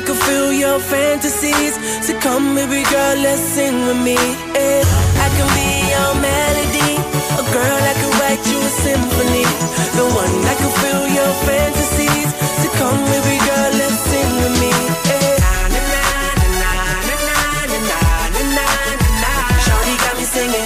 I can feel your fantasies. So come, baby girl, let's sing with me. I can be your melody. A girl, I can write you a symphony. The one that can feel your fantasies. So come, baby girl, let's sing with me. Shawty got me singing.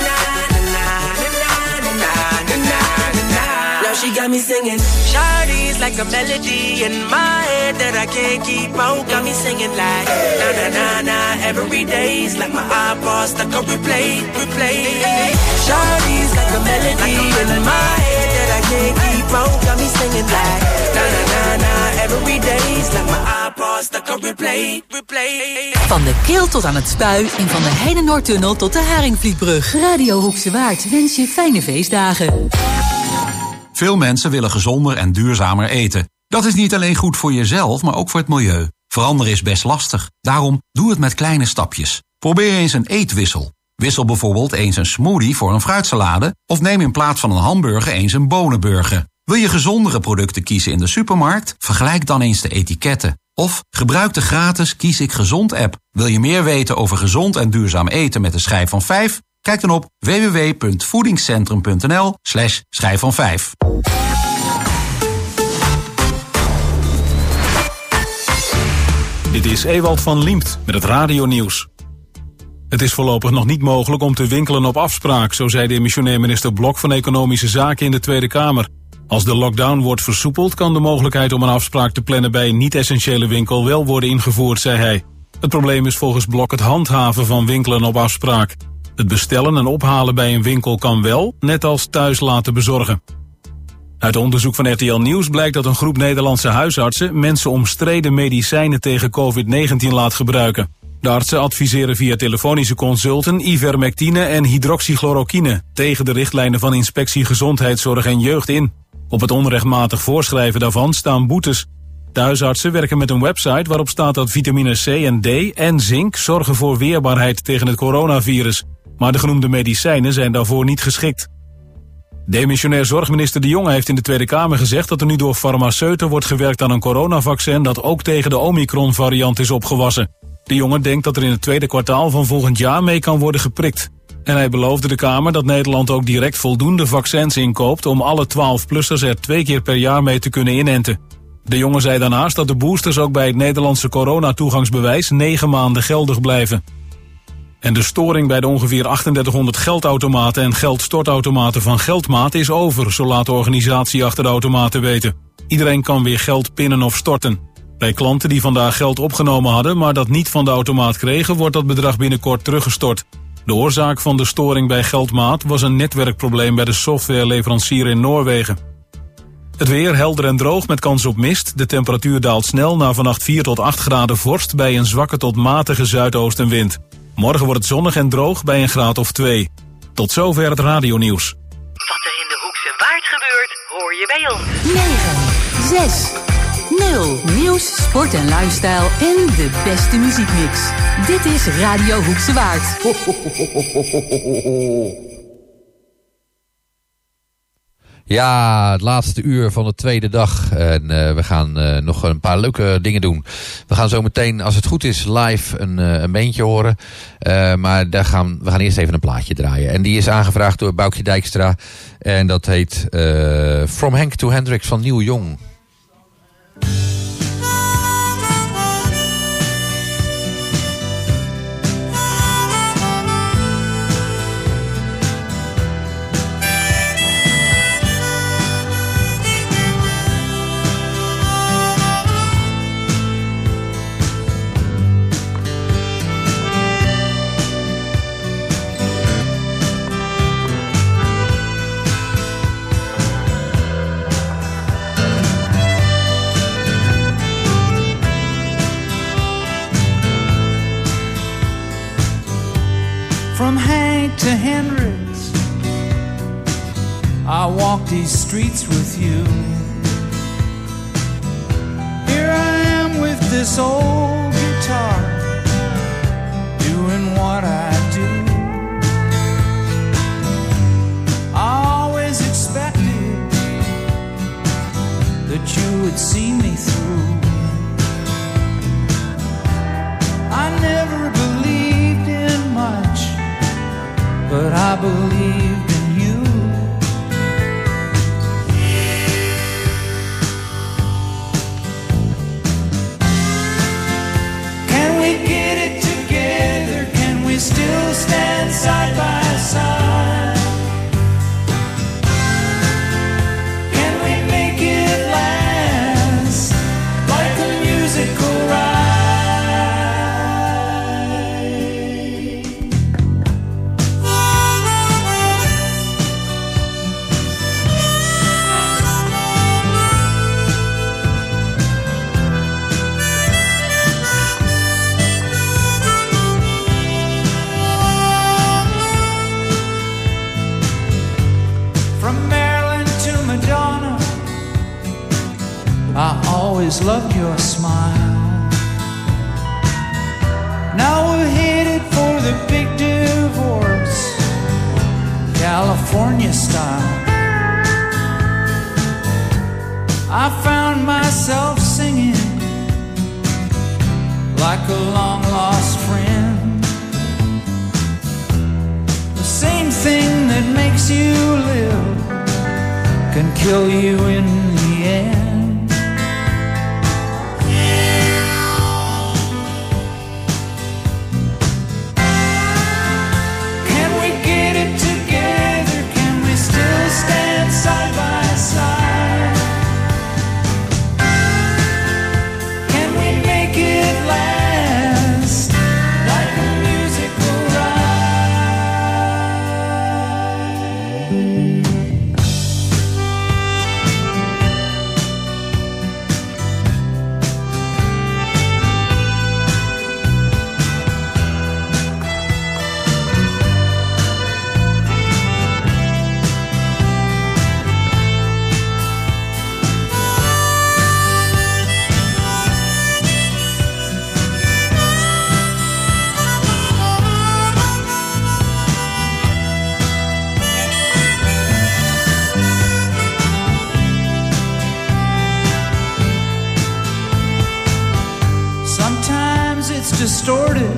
Now she got me singing. Shawty's like a melody in my head that I can't keep out. Got me singing like na na na na. Every day's like my iPod stuck on replay. Shawty's like a melody in my head that I can't keep out. Got me singing like na na na na. Every day's like my iPod stuck on replay. Van de Kil tot aan het Spui en van de Heinenoordtunnel tot de Haringvlietbrug. Radio Hoekse Waard wens je fijne feestdagen. Veel mensen willen gezonder en duurzamer eten. Dat is niet alleen goed voor jezelf, maar ook voor het milieu. Veranderen is best lastig. Daarom doe het met kleine stapjes. Probeer eens een eetwissel. Wissel bijvoorbeeld eens een smoothie voor een fruitsalade of neem in plaats van een hamburger eens een bonenburger. Wil je gezondere producten kiezen in de supermarkt? Vergelijk dan eens de etiketten. Of gebruik de gratis Kies ik Gezond app. Wil je meer weten over gezond en duurzaam eten met een schijf van 5? Kijk dan op www.voedingscentrum.nl/schijf van 5. Dit is Ewald van Liemt met het radionieuws. Het is voorlopig nog niet mogelijk om te winkelen op afspraak, zo zei demissionair minister Blok van Economische Zaken in de Tweede Kamer. Als de lockdown wordt versoepeld, kan de mogelijkheid om een afspraak te plannen bij een niet-essentiële winkel wel worden ingevoerd, zei hij. Het probleem is volgens Blok het handhaven van winkelen op afspraak. Het bestellen en ophalen bij een winkel kan wel, net als thuis laten bezorgen. Uit onderzoek van RTL Nieuws blijkt dat een groep Nederlandse huisartsen mensen omstreden medicijnen tegen COVID-19 laat gebruiken. De artsen adviseren via telefonische consulten ivermectine en hydroxychloroquine tegen de richtlijnen van Inspectie Gezondheidszorg en Jeugd in. Op het onrechtmatig voorschrijven daarvan staan boetes. De huisartsen werken met een website waarop staat dat vitamine C en D en zink zorgen voor weerbaarheid tegen het coronavirus. Maar de genoemde medicijnen zijn daarvoor niet geschikt. Demissionair zorgminister De Jonge heeft in de Tweede Kamer gezegd dat er nu door farmaceuten wordt gewerkt aan een coronavaccin dat ook tegen de Omicron-variant is opgewassen. De Jonge denkt dat er in het tweede kwartaal van volgend jaar mee kan worden geprikt. En hij beloofde de Kamer dat Nederland ook direct voldoende vaccins inkoopt om alle 12-plussers er 2 keer per jaar mee te kunnen inenten. De Jonge zei daarnaast dat de boosters ook bij het Nederlandse coronatoegangsbewijs 9 maanden geldig blijven. En de storing bij de ongeveer 3800 geldautomaten en geldstortautomaten van Geldmaat is over, zo laat de organisatie achter de automaten weten. Iedereen kan weer geld pinnen of storten. Bij klanten die vandaag geld opgenomen hadden, maar dat niet van de automaat kregen, wordt dat bedrag binnenkort teruggestort. De oorzaak van de storing bij Geldmaat was een netwerkprobleem bij de softwareleverancier in Noorwegen. Het weer helder en droog met kans op mist. De temperatuur daalt snel naar vannacht 4 tot 8 graden vorst bij een zwakke tot matige zuidoostenwind. Morgen wordt het zonnig en droog bij een graad of 2. Tot zover het radionieuws. Wat er in de Hoekse Waard gebeurt, hoor je bij ons. 9, 6, 0. Nieuws, sport en lifestyle en de beste muziekmix. Dit is Radio Hoekse Waard. Ja, het laatste uur van de tweede dag. En we gaan nog een paar leuke dingen doen. We gaan zo meteen, als het goed is, live een beentje horen. Maar we gaan eerst even een plaatje draaien. En die is aangevraagd door Boukje Dijkstra. En dat heet From Henk to Hendrix van Neil Young. From Hank to Hendrix, I walk these streets with you. Here I am with this old guitar, doing what I do. I always expected that you would see me through. I believed in you. Can we get it together? Can we still stand side by side? Can we make it last like a musical ride? I always loved your smile. Now we're headed for the big divorce, California style. I found myself singing like a long lost friend. The same thing that makes you live can kill you in the end. Side by side, can we make it last like a musical distorted,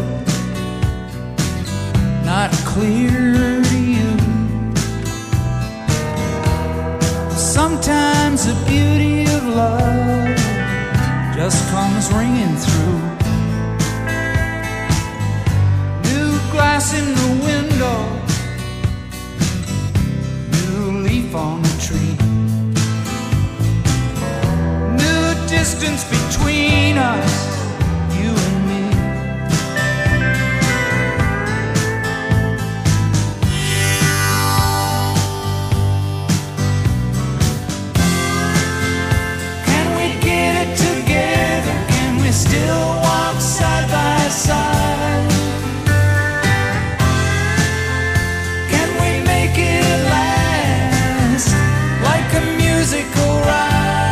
not clear to you. Sometimes the beauty of love just comes ringing through. New glass in the window, new leaf on the tree, new distance between us, you and me. Can we get it together? Can we still walk side by side? Can we make it last like a musical ride?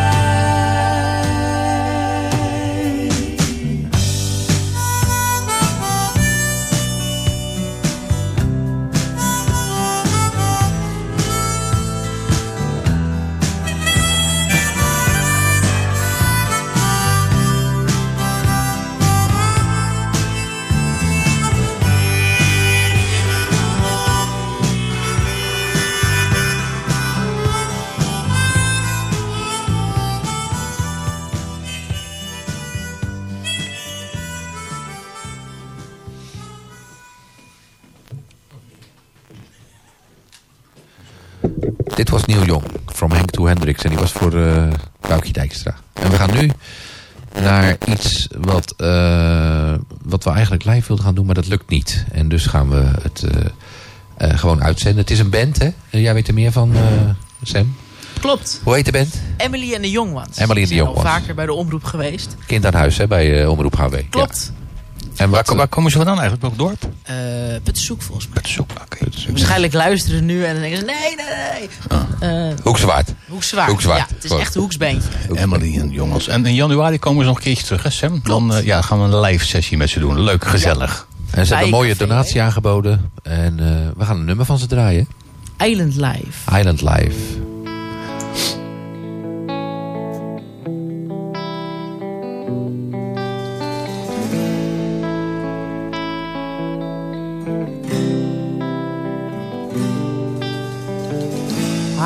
Dit was Neil Young, From Hank to Hendrix. En die was voor Boukje Dijkstra. En we gaan nu naar iets wat we eigenlijk live wilden gaan doen, maar dat lukt niet. En dus gaan we het gewoon uitzenden. Het is een band, hè? Jij weet er meer van, Sam? Klopt. Hoe heet de band? Emily and the Young Ones. Emily and the Young Ones. Al vaker bij de omroep geweest. Kind aan huis, hè? Bij Omroep HW. Klopt. Ja. En waar komen ze vandaan eigenlijk? Welk dorp? Puttensoek volgens mij. Puttensoek, oké. Waarschijnlijk luisteren nu en dan denken ze nee. Hoekswaard. Hoekswaard. Ja, het is echt een hoeksbeentje. Emily en jongens. En in januari komen ze nog een keertje terug, hè Sam? Dan gaan we een live sessie met ze doen. Leuk, gezellig. Ja. En ze hebben een mooie donatie aangeboden. En we gaan een nummer van ze draaien. Island Live. Island Live.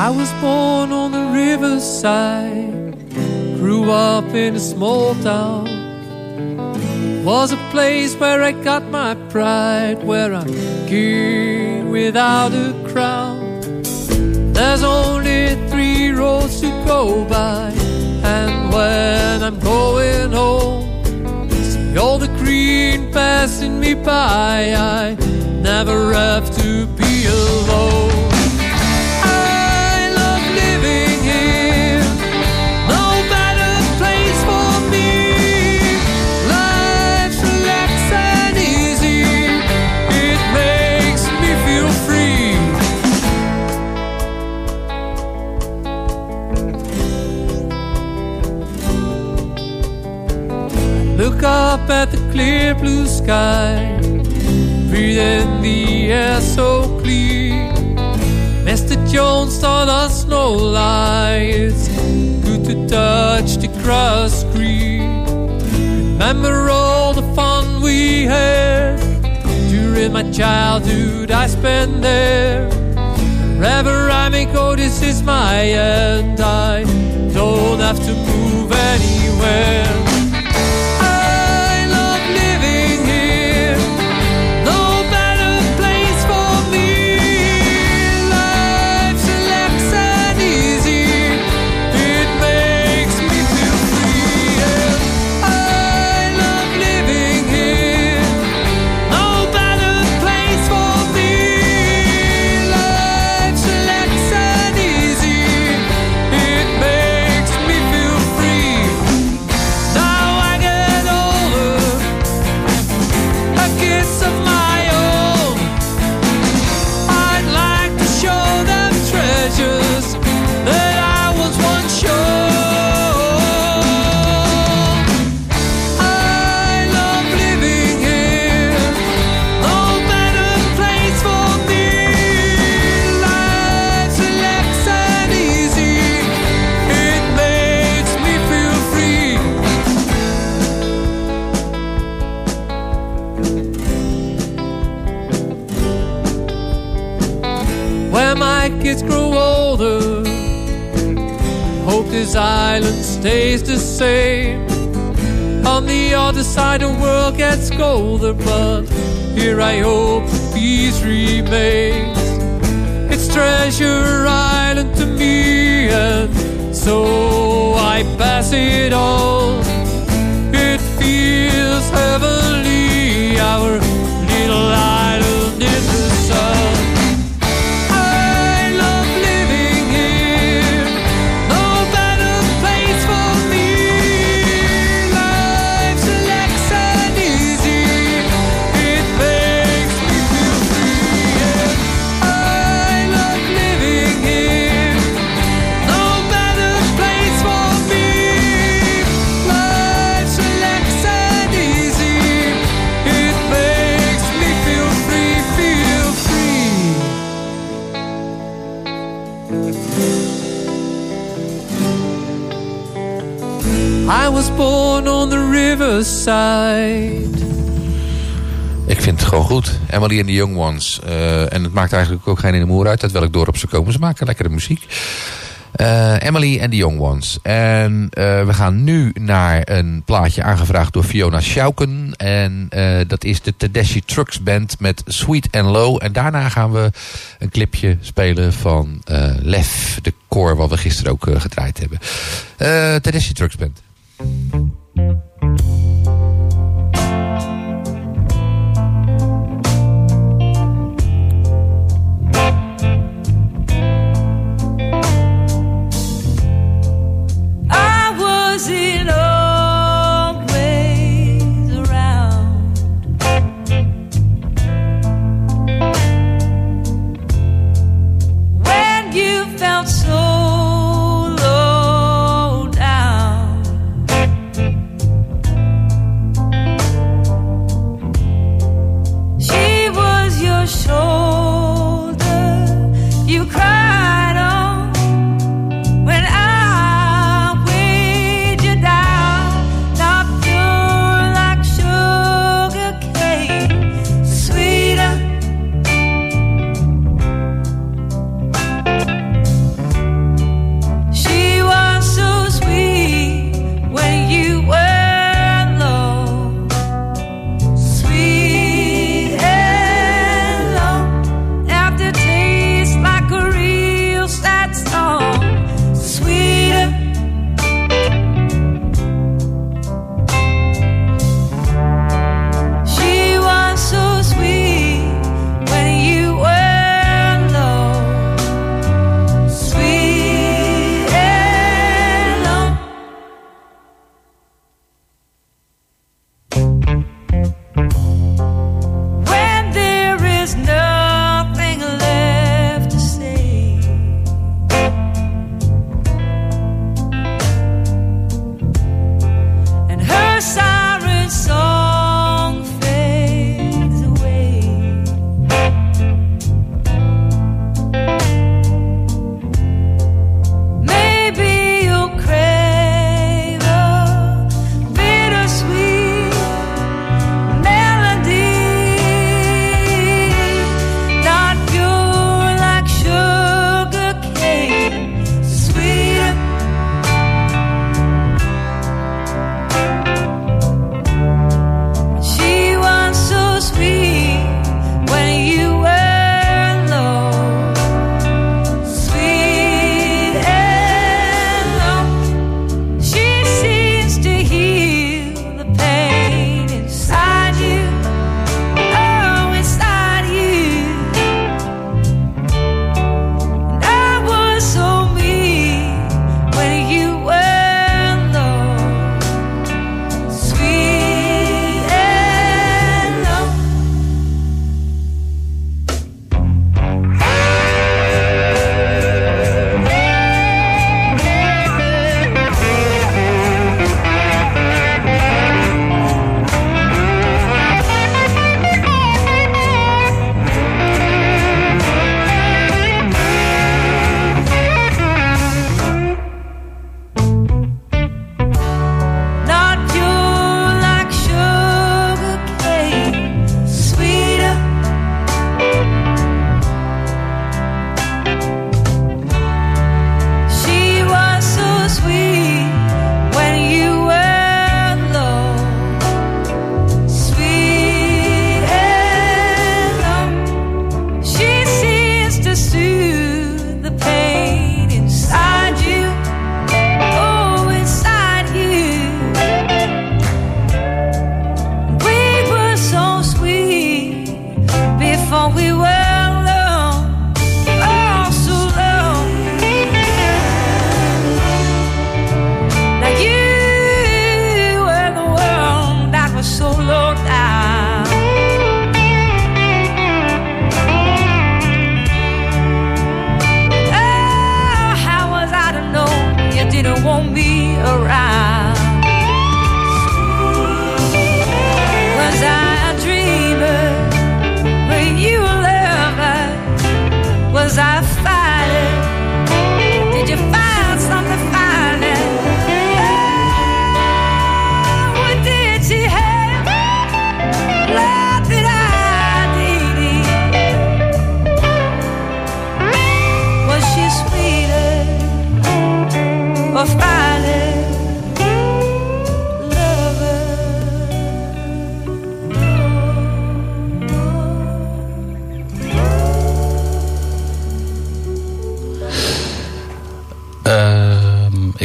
I was born on the riverside, grew up in a small town. Was a place where I got my pride, where I'm king without a crown. There's only 3 roads to go by, and when I'm going home, see all the green passing me by. I never have to be alone. Look up at the clear blue sky, breathe in the air so clean. Mr. Jones taught us no lie, it's good to touch the grass green. Remember all the fun we had, during my childhood I spent there. Wherever I may go, this is my end, I don't have to move anywhere. Kids grow older, hope this island stays the same. On the other side the world gets colder, but here I hope peace remains. It's Treasure Island to me, and so I pass it on. It feels heavenly, our little island in the sun. I was born on the riverside. Ik vind het gewoon goed. Emily and the Young Ones. En het maakt eigenlijk ook geen ene moer uit uit welk dorp ze komen. Ze maken lekkere muziek. Emily and the Young Ones. En we gaan nu naar een plaatje aangevraagd door Fiona Schauken. En dat is de Tedeschi Trucks Band met Sweet and Low. En daarna gaan we een clipje spelen van Lef, de koor wat we gisteren ook gedraaid hebben. Tedeschi Trucks Band. So low down.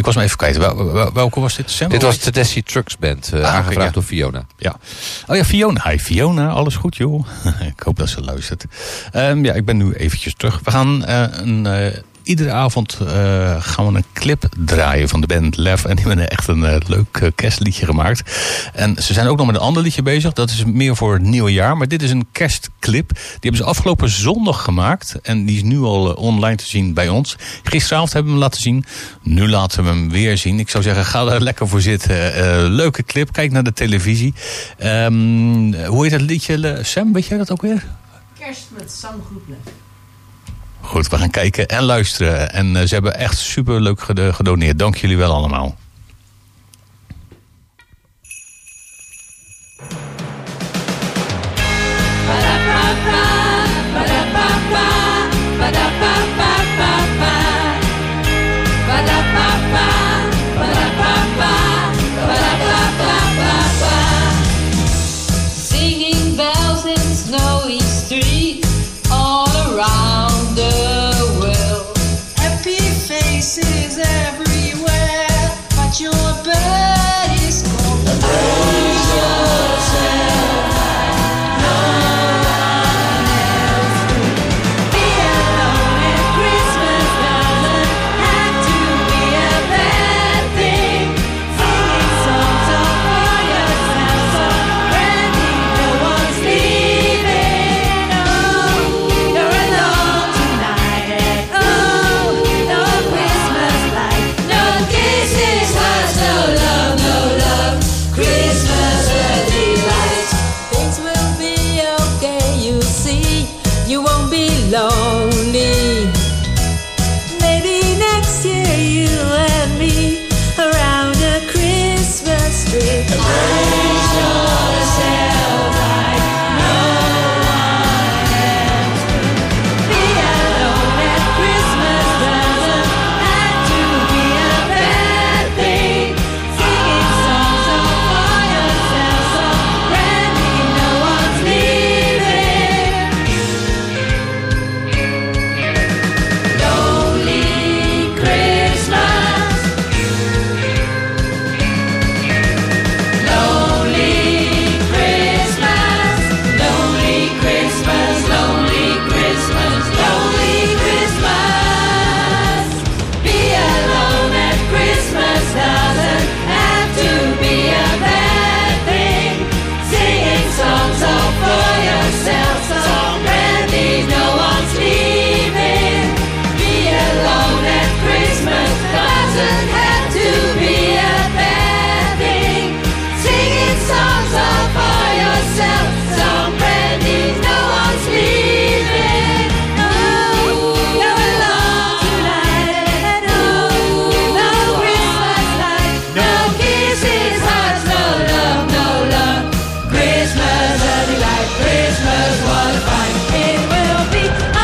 was hem even kwijt. Welke was dit, Sam? Dit was de Tedeschi Trucks Band, aangevraagd door Fiona. Ja. Oh ja, Fiona. Hi Fiona, alles goed joh. Ik hoop dat ze luistert. Ja, ik ben nu eventjes terug. We gaan iedere avond gaan we een clip draaien van de band Lef. En die hebben echt een leuk kerstliedje gemaakt. En ze zijn ook nog met een ander liedje bezig. Dat is meer voor het nieuwe jaar. Maar dit is een kerstclip. Die hebben ze afgelopen zondag gemaakt. En die is nu al online te zien bij ons. Gisteravond hebben we hem laten zien. Nu laten we hem weer zien. Ik zou zeggen, ga daar lekker voor zitten. Leuke clip. Kijk naar de televisie. Hoe heet dat liedje? Sam, weet jij dat ook weer? Kerst met zanggroep Lef. Goed, we gaan kijken en luisteren. En ze hebben echt super leuk gedoneerd. Dank jullie wel allemaal. Singing bells in snowy streets all around the world. Happy faces everywhere, but your bird is cold. Praise yourself, no one else will. Be alone at Christmas doesn't have to be a bad thing. Singing songs all for yourself, so brandy, no one's leaving. Oh, you're alone tonight. Oh, no Christmas light, no kisses, hush, no love, no love. Christmas a delight. Things will be okay, you see. You won't be lonely. Maybe next year you and me around a Christmas tree. Praise yourself like no one else will. Be alone at Christmas doesn't have to be a bad thing. Singing songs all for yourself, so brandy, no one's leaving. Lonely Christmas. Lonely Christmas. Lonely Christmas. Lonely Christmas. Lonely Christmas. Be alone at Christmas doesn't have to be a bad thing. Singing songs all for yourself, some brandy, no one's leaving. Be alone at Christmas doesn't have to be a bad thing. Singing songs all for yourself, some brandy, no one's leaving. Oh, you're alone tonight. Oh, no Christmas light, no kisses, hearts, no love, no love. Christmas a delight, Christmas what a fight. It will be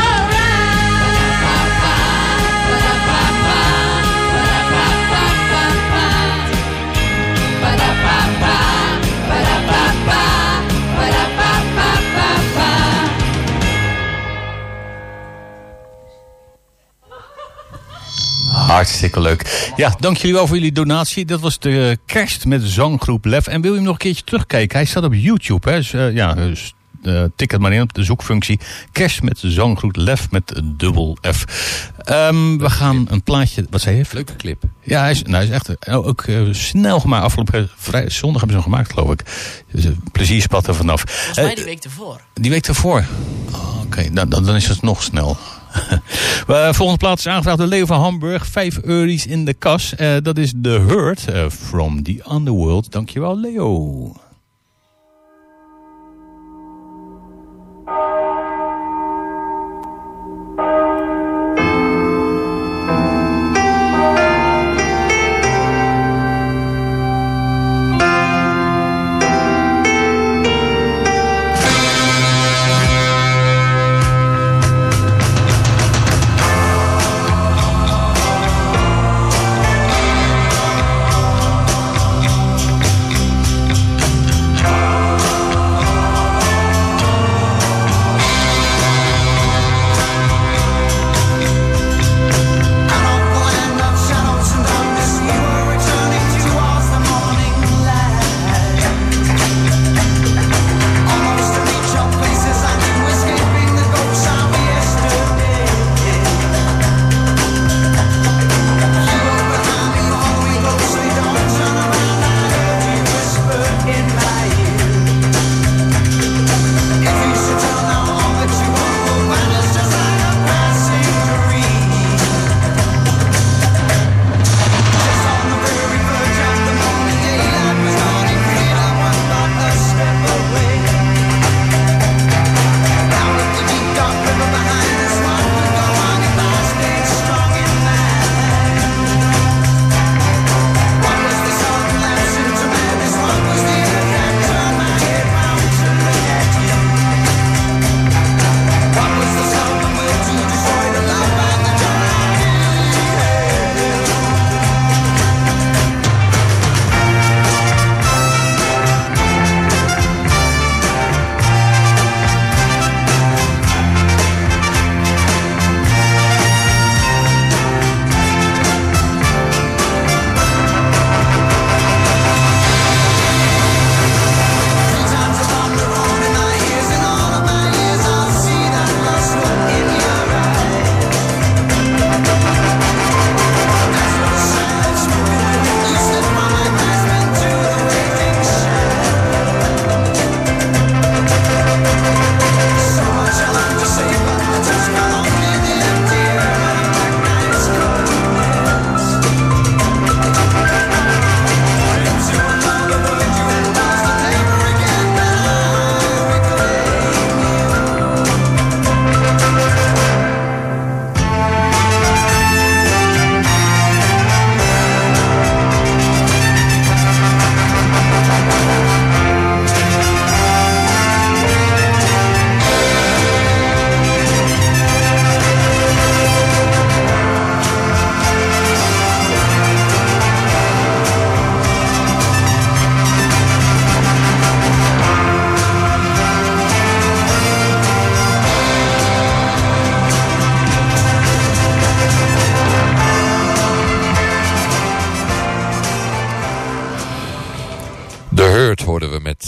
Hartstikke leuk. Ja, dank jullie wel voor jullie donatie. Dat was de kerst met zanggroep Lef. En wil je hem nog een keertje terugkijken? Hij staat op YouTube. Hè? Dus, tik het maar in op de zoekfunctie. Kerst met zanggroep Lef met dubbel F. We gaan een plaatje... Wat zei je? Leuke clip. Ja, hij is echt ook snel gemaakt. Afgelopen zondag hebben ze hem gemaakt, geloof ik. Dus plezier spat er vanaf. Volgens mij die week ervoor. Die week ervoor? Oh, oké, dan is het nog snel. Volgende plaats is aangevraagd door Leo van Hamburg. 5 euro's in de kas. Dat is The Hurt from the Underworld. Dankjewel, Leo.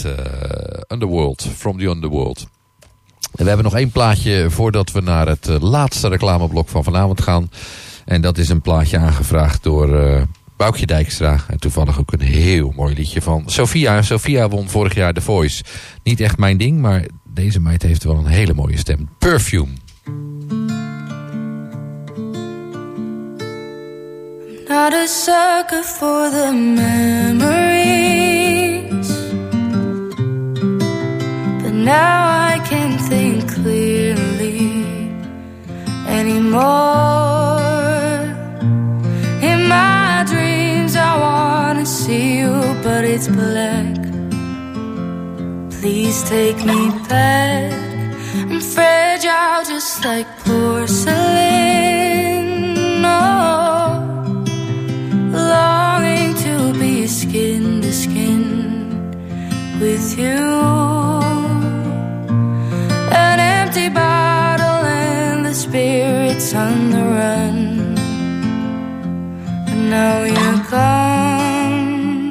Underworld, From the Underworld. En we hebben nog 1 plaatje voordat we naar het laatste reclameblok van vanavond gaan. En dat is een plaatje aangevraagd door Boukje Dijkstra. En toevallig ook een heel mooi liedje van Sophia. Sophia won vorig jaar The Voice. Niet echt mijn ding, maar deze meid heeft wel een hele mooie stem. Perfume. Not a sucker for the memories, but now I can think clearly anymore. In my dreams I wanna see you, but it's black. Please take me back. I'm fragile just like porcelain. Oh, longing to be skin to skin with you. An empty bottle and the spirits on the run. And now you're gone.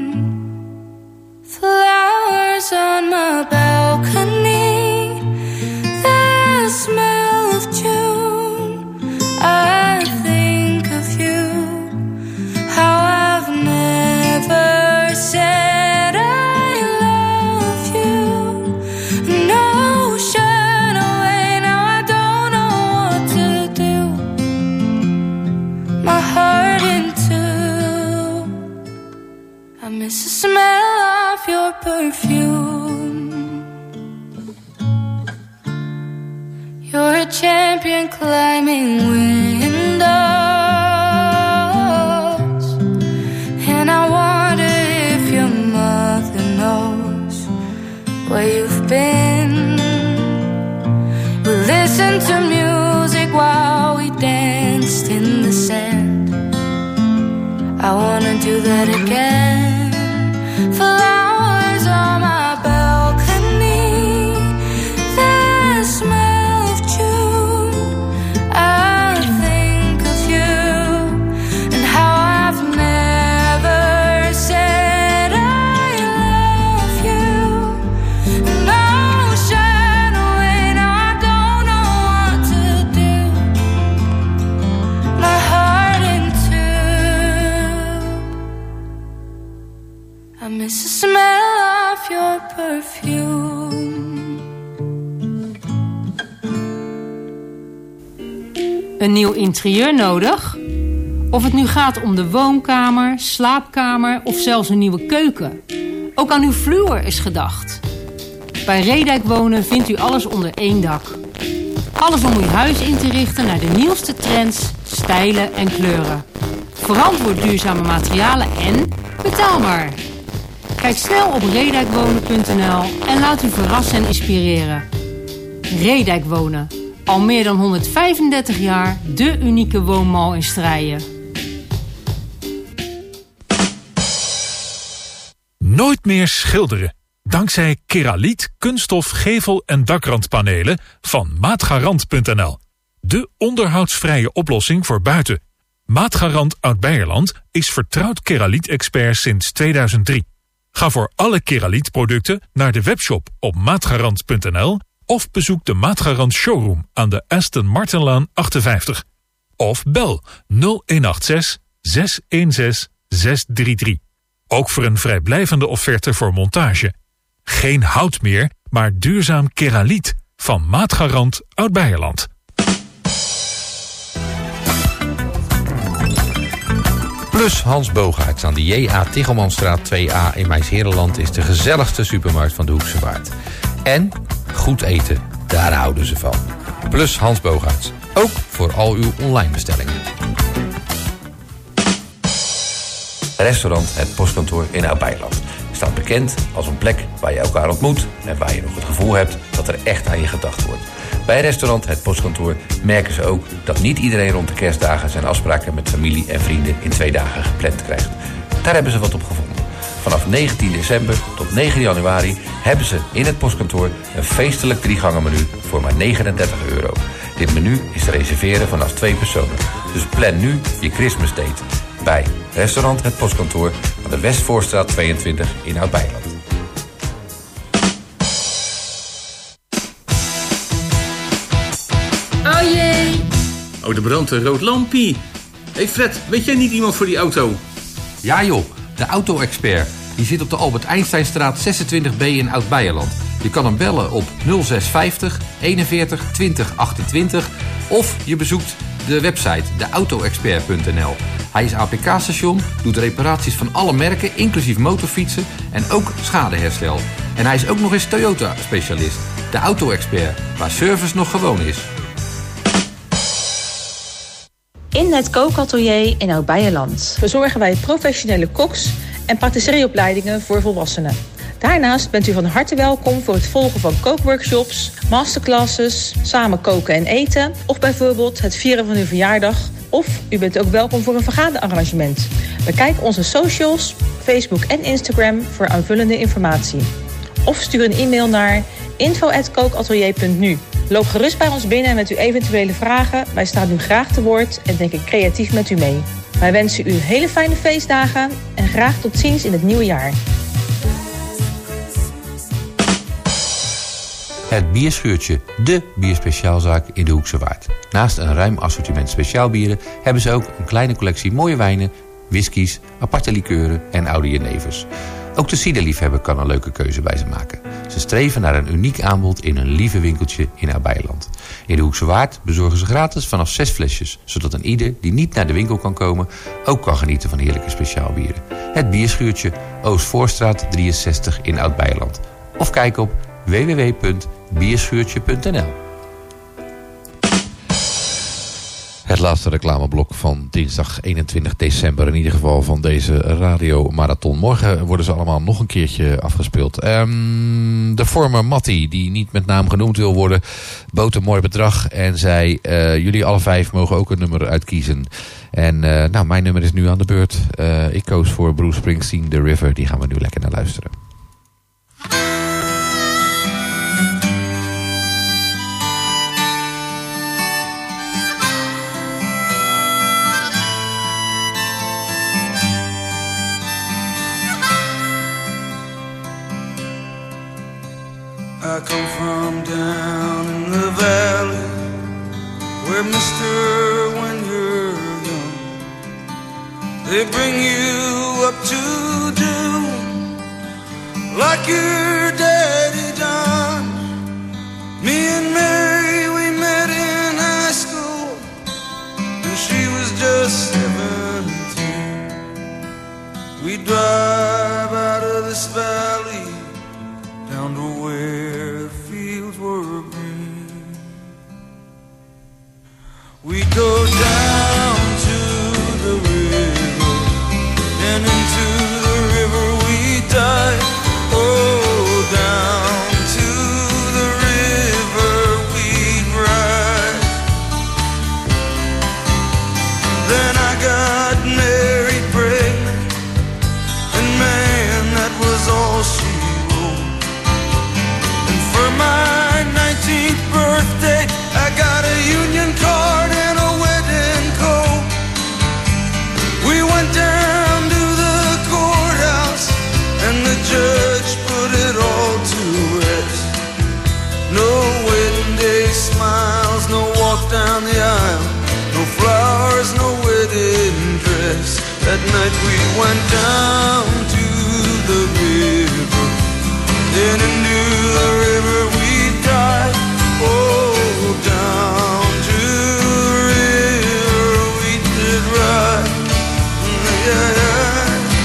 Flowers on my balcony, the smell of June. I think of you, how I've never said I love you. An ocean away, now I don't know what to do. My heart in two. I miss the smell of your perfume. You're a champion climbing windows, and I wonder if your mother knows where you've been. We listened to music while we danced in the sand. I wanna do that again. Flowers on my balcony, the smell of June. I think of you and how I've never said I love you. An ocean away, now I don't know what to do. My heart in two. I miss the smell of your perfume. Een nieuw interieur nodig? Of het nu gaat om de woonkamer, slaapkamer of zelfs een nieuwe keuken. Ook aan uw vloer is gedacht. Bij Redijk Wonen vindt u alles onder één dak. Alles om uw huis in te richten naar de nieuwste trends, stijlen en kleuren. Verantwoord duurzame materialen en betaalbaar. Kijk snel op redijkwonen.nl en laat u verrassen en inspireren. Redijk Wonen. Al meer dan 135 jaar de unieke woonmall in Strijen. Nooit meer schilderen. Dankzij Keraliet, kunststof, gevel- en dakrandpanelen van Maatgarant.nl. De onderhoudsvrije oplossing voor buiten. Maatgarant Oud-Beierland is vertrouwd Keraliet-expert sinds 2003. Ga voor alle Keraliet-producten naar de webshop op maatgarant.nl of bezoek de Maatgarant showroom aan de Aston Martinlaan 58. Of bel 0186 616 633. Ook voor een vrijblijvende offerte voor montage. Geen hout meer, maar duurzaam Keraliet van Maatgarant Oud-Beierland. Plus Hans Boogaerts aan de J.A. Tichelmanstraat 2A in Mijnsheerenland is de gezelligste supermarkt van de Hoekse Waard. En goed eten, daar houden ze van. Plus Hans Boogaerts, ook voor al uw online bestellingen. Restaurant Het Postkantoor in Oud-Beierland staat bekend als een plek waar je elkaar ontmoet en waar je nog het gevoel hebt dat er echt aan je gedacht wordt. Bij restaurant Het Postkantoor merken ze ook dat niet iedereen rond de kerstdagen zijn afspraken met familie en vrienden in 2 dagen gepland krijgt. Daar hebben ze wat op gevonden. Vanaf 19 december tot 9 januari hebben ze in het postkantoor een feestelijk 3-gangen-menu voor maar €39. Dit menu is te reserveren vanaf 2 personen. Dus plan nu je Christmas date bij restaurant Het Postkantoor aan de Westvoorstraat 22 in Oud-Beierland. Oh, er brandt een rood lampje. Hé Fred, weet jij niet iemand voor die auto? Ja joh, de auto-expert. Die zit op de Albert Einsteinstraat 26B in Oud-Beijerland. Je kan hem bellen op 0650 41 20 28 of je bezoekt de website deautoexpert.nl. Hij is APK-station, doet reparaties van alle merken, inclusief motorfietsen en ook schadeherstel. En hij is ook nog eens Toyota-specialist. De auto-expert, waar service nog gewoon is. In het kookatelier in Oud-Beijerland verzorgen wij professionele koks en patisserieopleidingen voor volwassenen. Daarnaast bent u van harte welkom voor het volgen van kookworkshops, masterclasses, samen koken en eten of bijvoorbeeld het vieren van uw verjaardag. Of u bent ook welkom voor een vergaderarrangement. Bekijk onze socials, Facebook en Instagram voor aanvullende informatie. Of stuur een e-mail naar info@kookatelier.nu. Loop gerust bij ons binnen met uw eventuele vragen. Wij staan u graag te woord en denken creatief met u mee. Wij wensen u hele fijne feestdagen en graag tot ziens in het nieuwe jaar. Het Bierschuurtje, de bierspeciaalzaak in de Hoekse Waard. Naast een ruim assortiment speciaalbieren hebben ze ook een kleine collectie mooie wijnen, whiskies, aparte likeuren en oude jenevers. Ook de ciderliefhebber kan een leuke keuze bij ze maken. Ze streven naar een uniek aanbod in een lieve winkeltje in Oud-Beijerland. In de Hoekse Waard bezorgen ze gratis vanaf 6 flesjes, zodat een ieder die niet naar de winkel kan komen ook kan genieten van heerlijke speciaalbieren. Het Bierschuurtje, Oostvoorstraat 63 in Oud-Beijerland. Of kijk op www.bierschuurtje.nl. Het laatste reclameblok van dinsdag 21 december. In ieder geval van deze radiomarathon. Morgen worden ze allemaal nog een keertje afgespeeld. De vormer Matti, die niet met naam genoemd wil worden, bood een mooi bedrag. En zei, jullie alle 5 mogen ook een nummer uitkiezen. En mijn nummer is nu aan de beurt. Ik koos voor Bruce Springsteen, The River. Die gaan we nu lekker naar luisteren. I come from down in the valley where mister, when you're young, they bring you up to do like your daddy done. Me and Mary, we met in high school and she was just 17. We drive out of this valley down to where the fields were green. We go down to the river, and into the river we dive. Oh, down to the river we ride. Then I got married pregnant, and man, that was all she wrote. And for my 19th birthday, I got a union card and a wedding coat. We went down to the courthouse, and the judge put it all to rest. No wedding day smiles, no walk down the aisle, no flowers, no wedding dress. That night we went down to the river, then into the river we dive. Oh, down to the river we did ride. Yeah, yeah.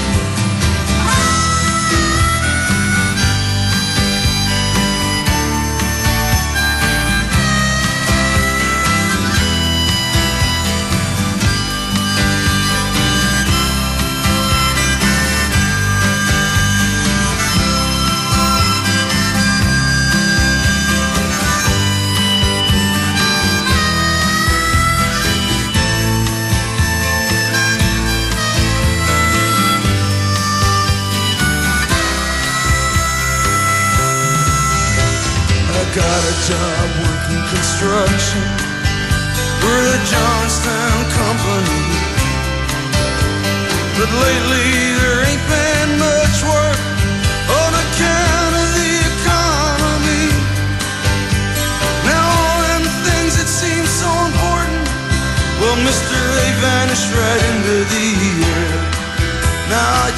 Got a job working construction for the Johnstown Company, but lately there ain't been much work on account of the economy. Now all them things that seem so important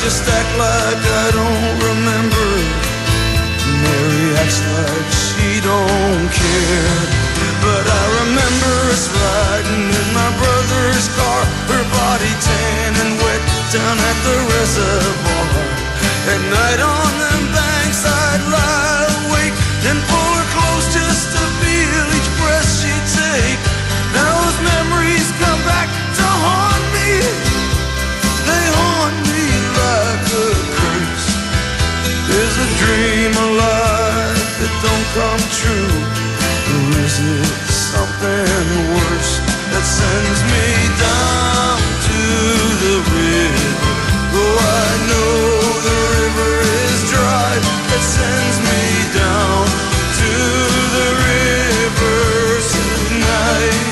just act like I don't remember. Mary acts like she don't care. But I remember us riding in my brother's car, her body tan and wet down at the reservoir. At night on them banks I'd lie awake and pull her close just to feel each breath she'd take. Now those memories come back to haunt me. They haunt me like a curse. Is a dream a lie that don't come true? Or is it something worse that sends me down to the river? Oh, I know the river is dry. That sends me down to the river tonight.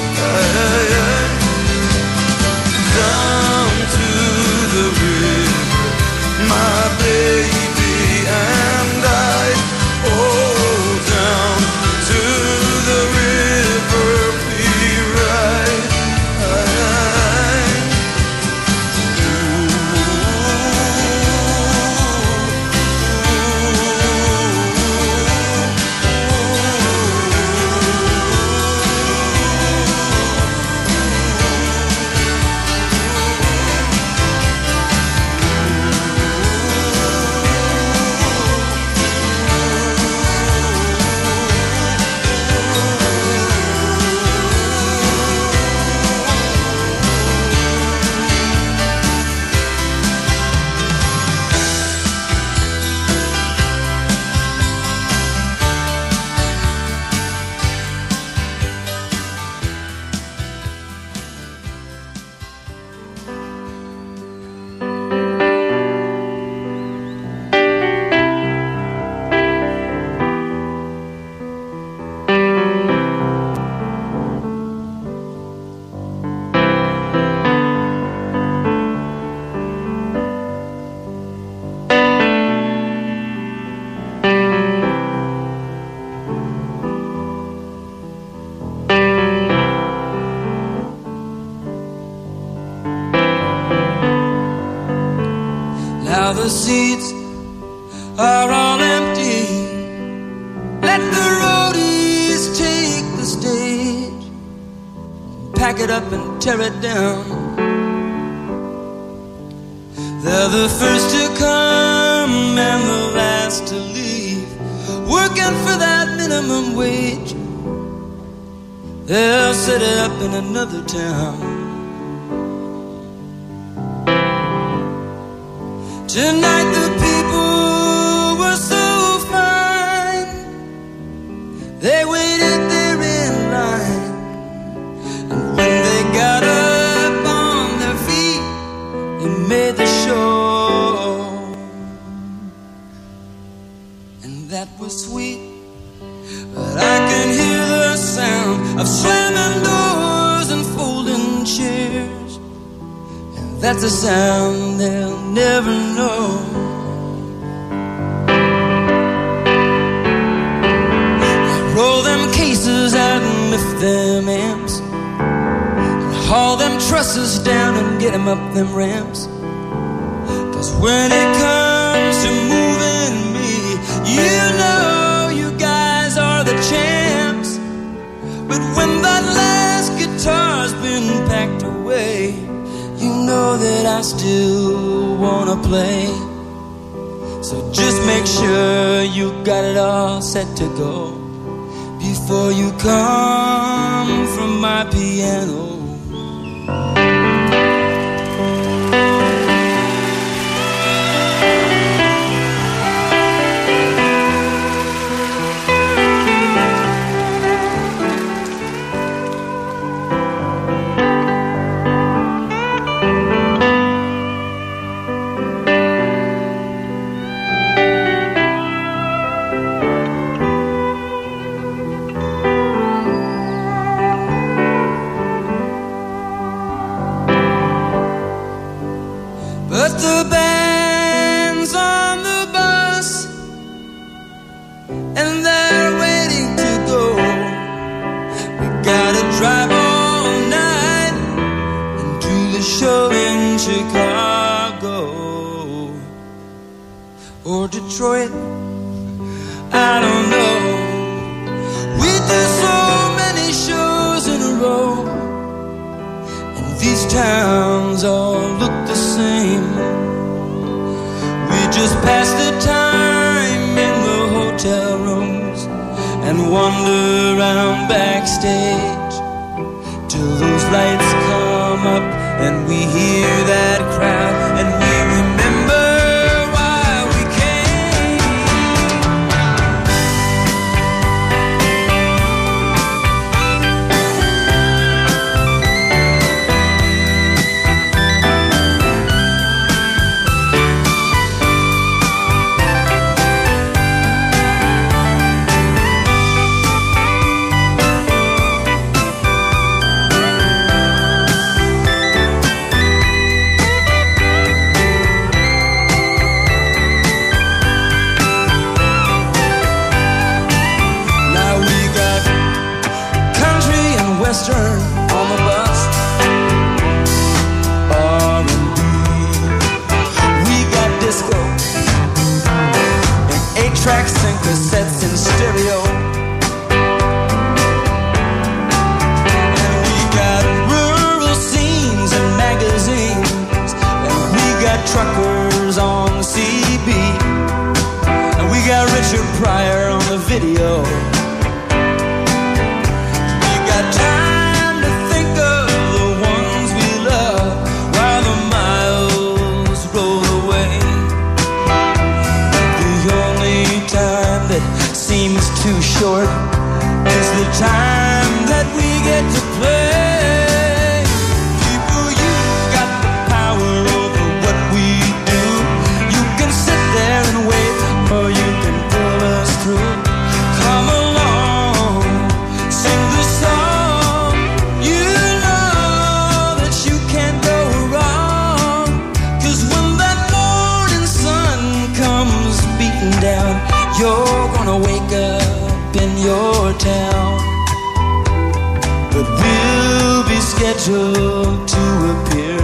Down to the river, my baby and I. Oh, down to the river we ride. Now the seats are all empty. Let the roadies take the stage, pack it up and tear it down. They're the first to come and the last to leave, working for that minimum wage. They'll set it up in another town. Tonight the people were so fine. They waited there in line, and when they got up on their feet, they made the show. And that was sweet, but I can hear the sound of slamming doors and folding chairs. That's a sound they'll never know. I roll them cases out and lift them amps, and haul them trusses down and get them up them ramps. 'Cause when it comes to moving me, you know you guys are the champs. But when that last guitar's been packed away, you know that I still wanna play. So just make sure you got it all set to go before you come from my piano. But the band's on the bus, and they're waiting to go. We gotta drive all night and do the show in Chicago. or Detroit, I don't know. We do so many shows in a row, and these towns all look the same. We just pass the time in the hotel rooms and wander around backstage till those lights come up and we hear that crowd and we remember Western on the bus, R&B. We got disco and 8-tracks and cassettes in stereo. And we got rural scenes and magazines. And we got truckers on the CB. And we got Richard Pryor on the video. Time to think of the ones we love while the miles roll away. The only time that seems too short is the time that we get to play. People, you've got the power over what we do. You can sit there and wait, or you can pull us through. Come along, sing the song. Down, you're gonna wake up in your town, but we'll be scheduled to appear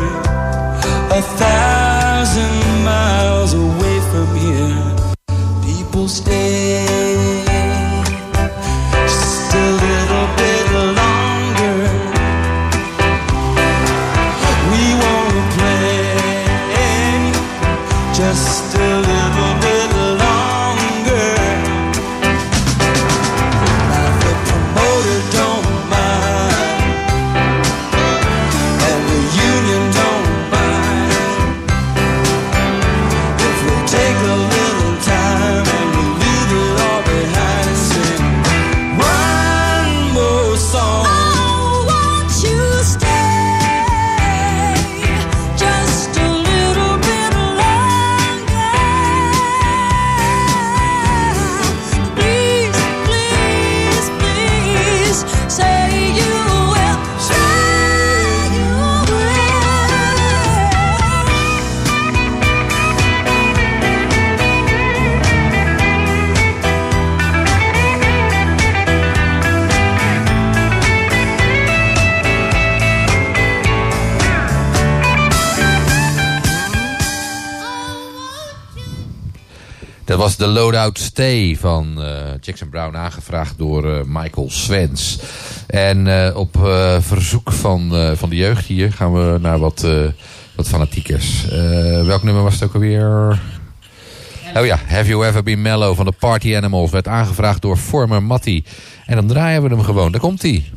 1,000 miles away from here. People stay just a little bit longer. We wanna play just a little bit. Dat was de Loadout Stay van Jackson Browne, aangevraagd door Michael Swens. En op verzoek van de jeugd hier gaan we naar wat fanatiekers. Welk nummer was het ook alweer? Oh ja, Have You Ever Been Mellow van de Party Animals. Werd aangevraagd door Former Matty. En dan draaien we hem gewoon. Daar komt-ie.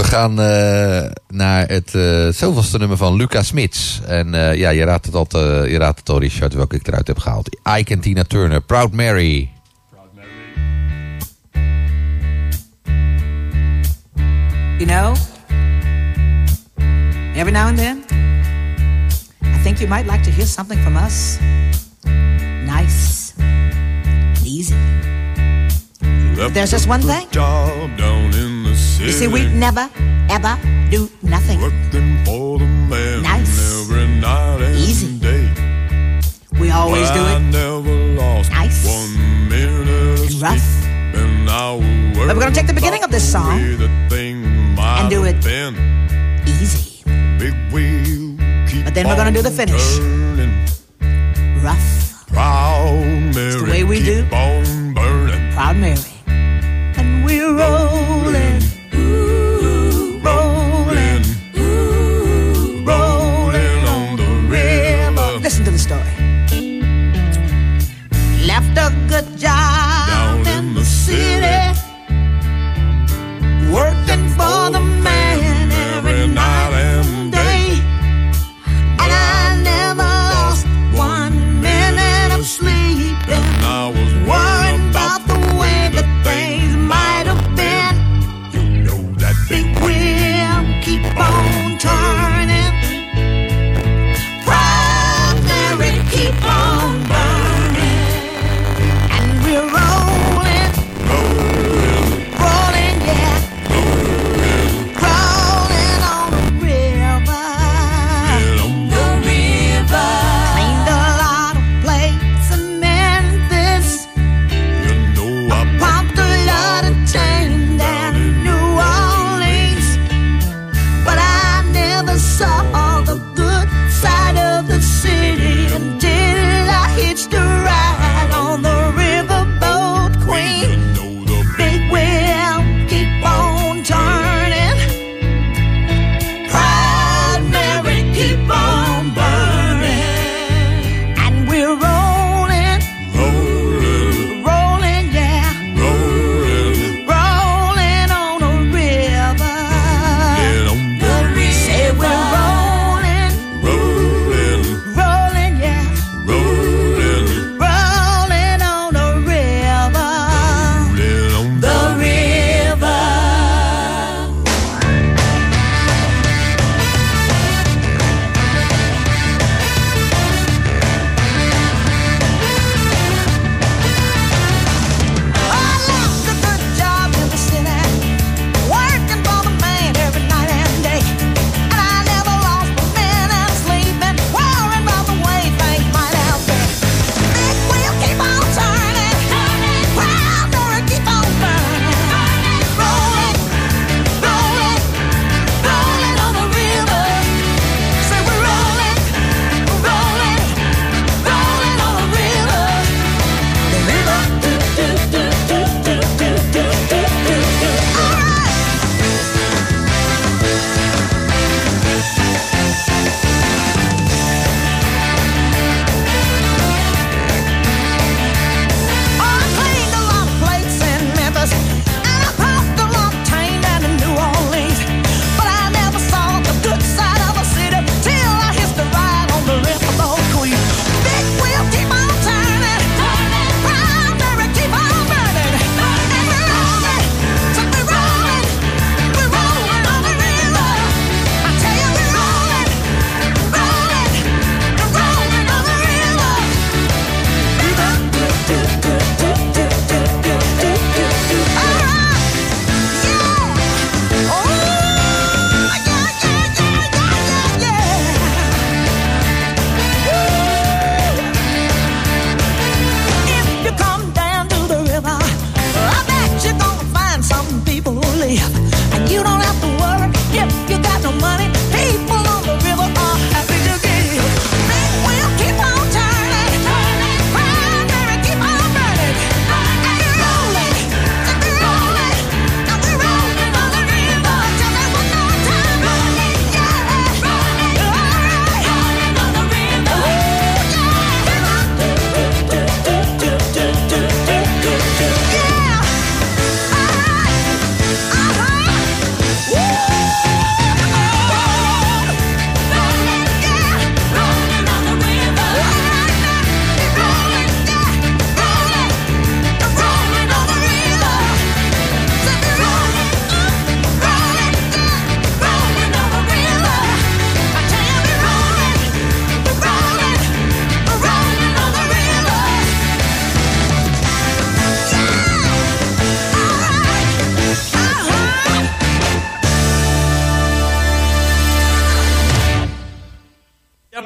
gaan naar het zoveelste nummer van Luca Smits. En ja, je raadt het al, Richard, welke ik eruit heb gehaald. Ike en Tina Turner, Proud Mary. You know, every now and then, I think you might like to hear something from us. Nice, easy. But there's just one thing. You see, we never, ever do nothing. Nice, easy. We always do it nice and rough. But we're going to take the beginning of this song and do it easy. But then we're going to do the finish rough. It's the way we do Proud Mary. And we're rolling, rolling, rolling on the river. Listen to the story. Left a good job in the city, working for the man every night and day, and I never lost 1 minute of sleep. And I was worried about the way that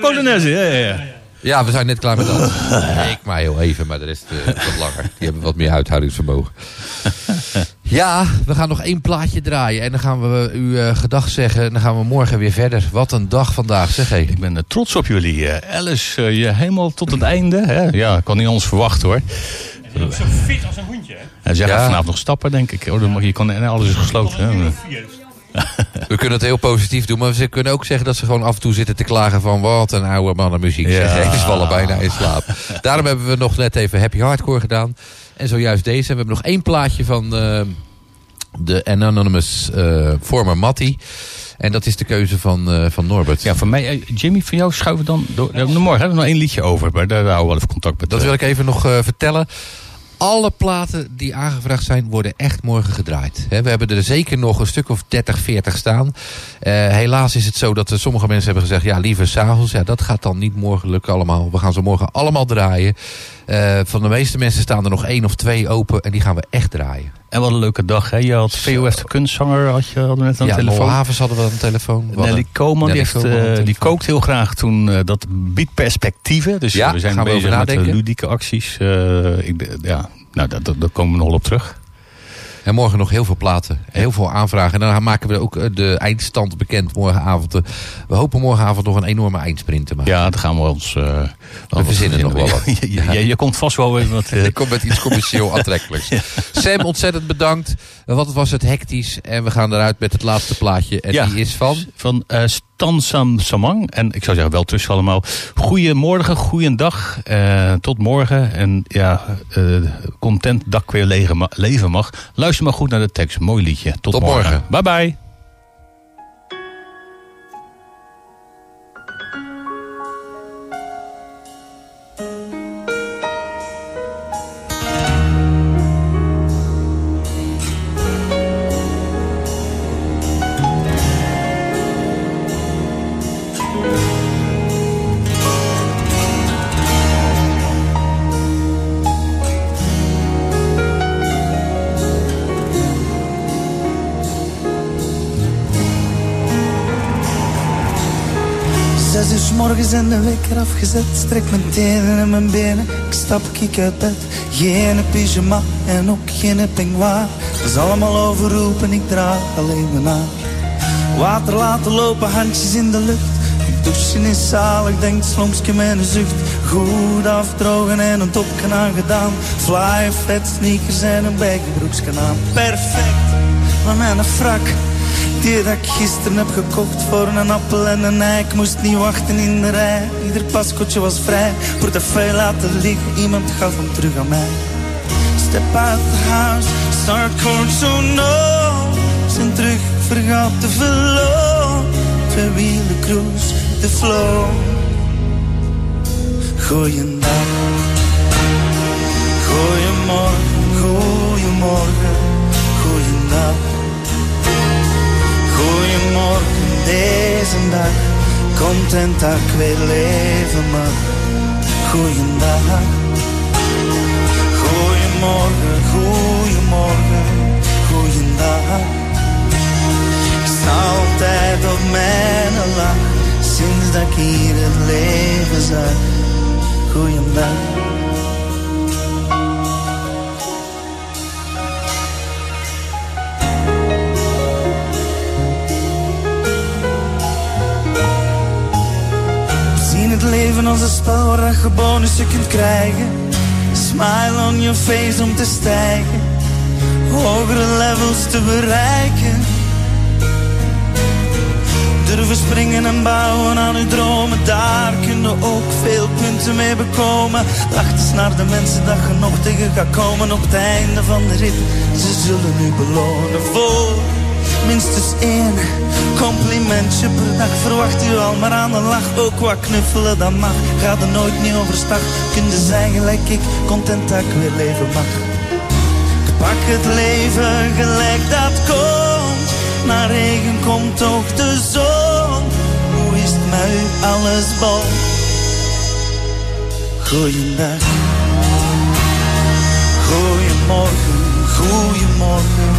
Polonaise, ja. Ja, we zijn net klaar met dat. Ik maar heel even, maar de rest wat langer. Die hebben wat meer uithoudingsvermogen. Ja, we gaan nog 1 plaatje draaien. En dan gaan we u gedag zeggen. En dan gaan we morgen weer verder. Wat een dag vandaag, zeg hé. Ik ben trots op jullie. Alice, je helemaal tot het einde. Hè? Ja, ik kan niet anders verwachten hoor. Je bent zo fit als een hondje, hè? En zij gaat vanavond nog stappen, denk ik. Je kan, alles is gesloten. Hè? We kunnen het heel positief doen, maar we kunnen ook zeggen dat ze gewoon af en toe zitten te klagen van wat een oude mannenmuziek. Ze vallen bijna in slaap. Daarom hebben we nog net even Happy Hardcore gedaan. En zojuist deze. En we hebben nog 1 plaatje van de Anonymous former Matty. En dat is de keuze van Norbert. Ja, van mij, Jimmy, van jou schuiven dan door. Morgen hebben we nog 1 liedje over, maar daar houden we wel even contact met. Dat wil ik even nog vertellen. Alle platen die aangevraagd zijn, worden echt morgen gedraaid. We hebben er zeker nog een stuk of 30, 40 staan. Helaas is het zo dat sommige mensen hebben gezegd, ja, liever 's avonds. Ja, dat gaat dan niet morgen lukken allemaal. We gaan ze morgen allemaal draaien. Van de meeste mensen staan er nog 1 of 2 open en die gaan we echt draaien. En wat een leuke dag, hè? Je had VOF de kunstzanger, hadden we net aan de telefoon. Ja, Havens hadden we aan de telefoon. Nelly Koman, die kookt heel graag toen. Dat biedt perspectieven. Dus we zijn bezig met ludieke acties. Daar komen we nog wel op terug. En morgen nog heel veel platen. Heel veel aanvragen. En dan maken we ook de eindstand bekend morgenavond. We hopen morgenavond nog een enorme eindsprint te maken. Ja, dan gaan we ons... we verzinnen nog wel wat. Je komt vast wel weer wat... Je komt met iets commercieel aantrekkelijks. Sam, ontzettend bedankt. Wat was het hectisch. En we gaan eruit met het laatste plaatje. En die is van... Van Stan Samang. En ik zou zeggen, wel tussen allemaal. Goedemorgen, goeiedag. Tot morgen. En ja, content dat ik weer leven mag. Luister maar goed naar de tekst. Mooi liedje. Tot morgen. Bye bye. Morgens en de wekker afgezet, strek mijn tenen en mijn benen. Ik stap uit bed, geen pyjama en ook geen peignoir. Dat is allemaal overroepen, ik draag alleen mijn haar. Water laten lopen, handjes in de lucht. Ik douchen is zalig, denkt slomsje met een zucht. Goed afdrogen en een topje aangedaan. Fly, flat sneakers en een bijgebroeksje aan. Perfect, maar met een frak. Die dat ik gisteren heb gekocht voor een appel en een ei. Ik moest niet wachten in de rij, ieder pascootje was vrij. Portefeuille laten liggen, iemand gaf hem terug aan mij. Step out the house, start chord so no. Zijn terug, vergaat te verloren. Twee wielen cruise, de flow. Goeiedag, goeiemorgen, goeiemorgen, goeiedag. Goeiemorgen, deze dag, content dat ik weer leven mag. Goeiedag, goeiemorgen, goeiemorgen, goeiedag. Ik sta altijd op mijn lach, sinds dat ik hier het leven zag. Goeiedag. Het leven als een spel waar je bonussen kunt krijgen. Smile on your face om te stijgen. Hogere levels te bereiken. Durven springen en bouwen aan uw dromen. Daar kunnen ook veel punten mee bekomen. Lach eens naar de mensen dat je nog tegen gaat komen. Op het einde van de rit, ze zullen u belonen voor minstens 1 complimentje per dag. Verwacht u al maar aan de lach. Ook wat knuffelen, dat mag. Ga er nooit niet overstag. Kun je zijn gelijk ik, content dat ik weer leven mag. Ik pak het leven gelijk dat komt. Na regen komt ook de zon. Hoe is het met u, alles bol? Goeiedag. Goeiemorgen, goeiemorgen,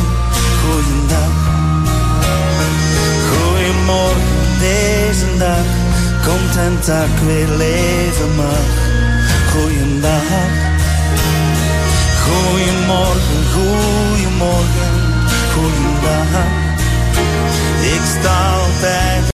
goeiedag. Goeiemorgen, deze dag, komt moment dat ik weer leven mag. Goeiedag, goeiemorgen, goeiemorgen, goeiedag. Ik sta altijd